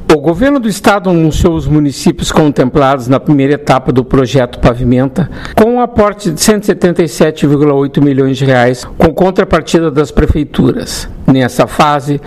O governo do estado anunciou os municípios contemplados na primeira etapa do projeto Pavimenta com um aporte de 177,8 milhões de reais com contrapartida das prefeituras. Nessa fase,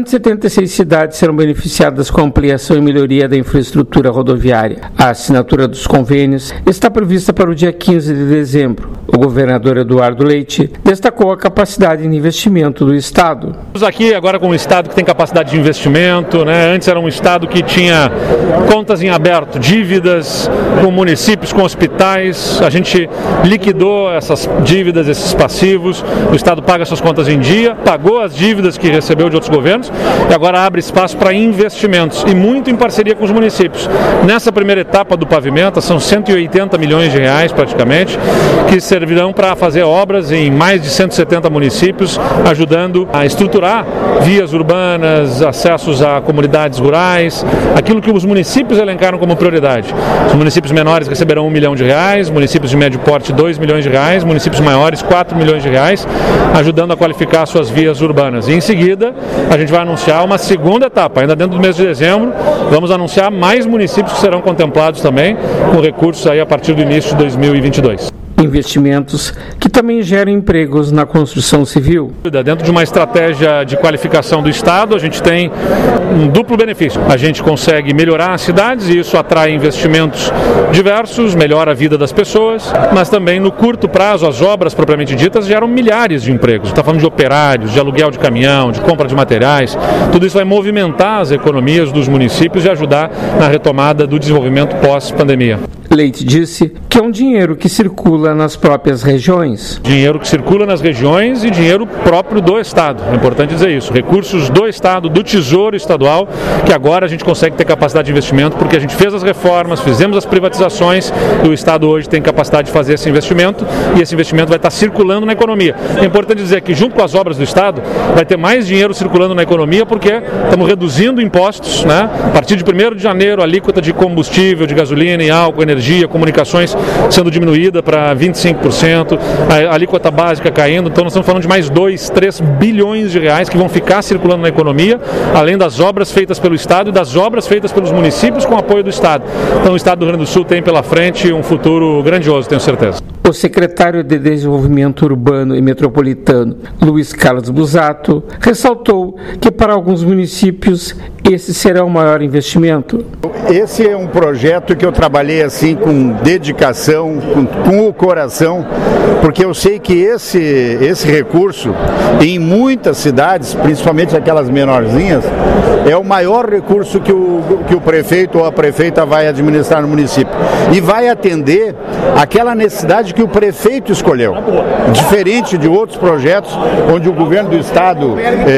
176 cidades serão beneficiadas com ampliação e melhoria da infraestrutura rodoviária. A assinatura dos convênios está prevista para o dia 15 de dezembro. O governador Eduardo Leite destacou a capacidade de investimento do estado. Estamos aqui agora com um estado que tem capacidade de investimento, Antes era um estado que tinha contas em aberto, dívidas com municípios, com hospitais. A gente liquidou essas dívidas, esses passivos. O estado paga suas contas em dia, pagou as dívidas que recebeu de outros governos e agora abre espaço para investimentos e muito em parceria com os municípios. Nessa primeira etapa do Pavimenta são 180 milhões de reais praticamente que servirão para fazer obras em mais de 170 municípios, ajudando a estruturar vias urbanas, acessos a comunidades rurais, aquilo que os municípios elencaram como prioridade. Os municípios menores receberão 1 milhão de reais, municípios de médio porte 2 milhões de reais, municípios maiores 4 milhões de reais, ajudando a qualificar suas vias urbanas. E em seguida, a gente vai anunciar uma segunda etapa, ainda dentro do mês de dezembro, vamos anunciar mais municípios que serão contemplados também com recursos aí a partir do início de 2022. Investimentos que também geram empregos na construção civil. Dentro de uma estratégia de qualificação do Estado, a gente tem um duplo benefício. A gente consegue melhorar as cidades e isso atrai investimentos diversos, melhora a vida das pessoas, mas também no curto prazo as obras propriamente ditas geram milhares de empregos. Está falando de operários, de aluguel de caminhão, de compra de materiais. Tudo isso vai movimentar as economias dos municípios e ajudar na retomada do desenvolvimento pós-pandemia. Leite disse que é um dinheiro que circula nas próprias regiões. Dinheiro que circula nas regiões e dinheiro próprio do Estado. É importante dizer isso. Recursos do Estado, do Tesouro Estadual, que agora a gente consegue ter capacidade de investimento porque a gente fez as reformas, fizemos as privatizações e o Estado hoje tem capacidade de fazer esse investimento e esse investimento vai estar circulando na economia. É importante dizer que junto com as obras do Estado vai ter mais dinheiro circulando na economia porque estamos reduzindo impostos, A partir de 1º de janeiro, a alíquota de combustível, de gasolina e álcool, energia, comunicações sendo diminuída para 25%, a alíquota básica caindo, então nós estamos falando de mais 2, 3 bilhões de reais que vão ficar circulando na economia, além das obras feitas pelo Estado e das obras feitas pelos municípios com apoio do Estado. Então o Estado do Rio Grande do Sul tem pela frente um futuro grandioso, tenho certeza. O secretário de Desenvolvimento Urbano e Metropolitano, Luiz Carlos Busato, ressaltou que para alguns municípios esse será o maior investimento. Esse é um projeto que eu trabalhei assim com dedicação, com o coração, porque eu sei que esse recurso, em muitas cidades, principalmente aquelas menorzinhas, é o maior recurso que o prefeito ou a prefeita vai administrar no município. E vai atender aquela necessidade que o prefeito escolheu. Diferente de outros projetos, onde o governo do estado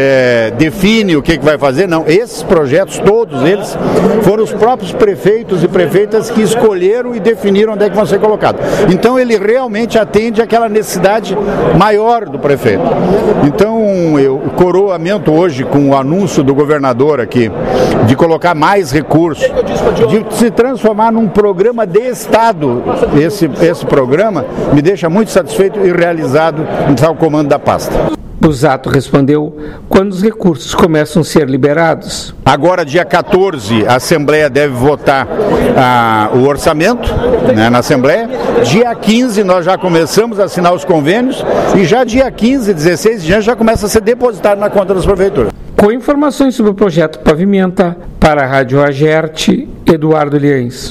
define o que vai fazer, não. Esses projetos, todos eles, foram os próprios prefeitos e prefeitas que escolheram e definiram onde é que vão ser colocados. Então ele realmente atende àquela necessidade maior do prefeito. Então eu coroamento hoje com o anúncio do governador aqui, de colocar mais recursos, de se transformar num programa de estado. Esse programa me deixa muito satisfeito e realizado em tal comando da pasta. Busato respondeu quando os recursos começam a ser liberados. Agora, dia 14, a Assembleia deve votar o orçamento, na Assembleia. Dia 15, nós já começamos a assinar os convênios e já dia 15, 16 de janeiro, já começa a ser depositado na conta das prefeituras. Com informações sobre o projeto Pavimenta, para a Rádio Agerte, Eduardo Liens.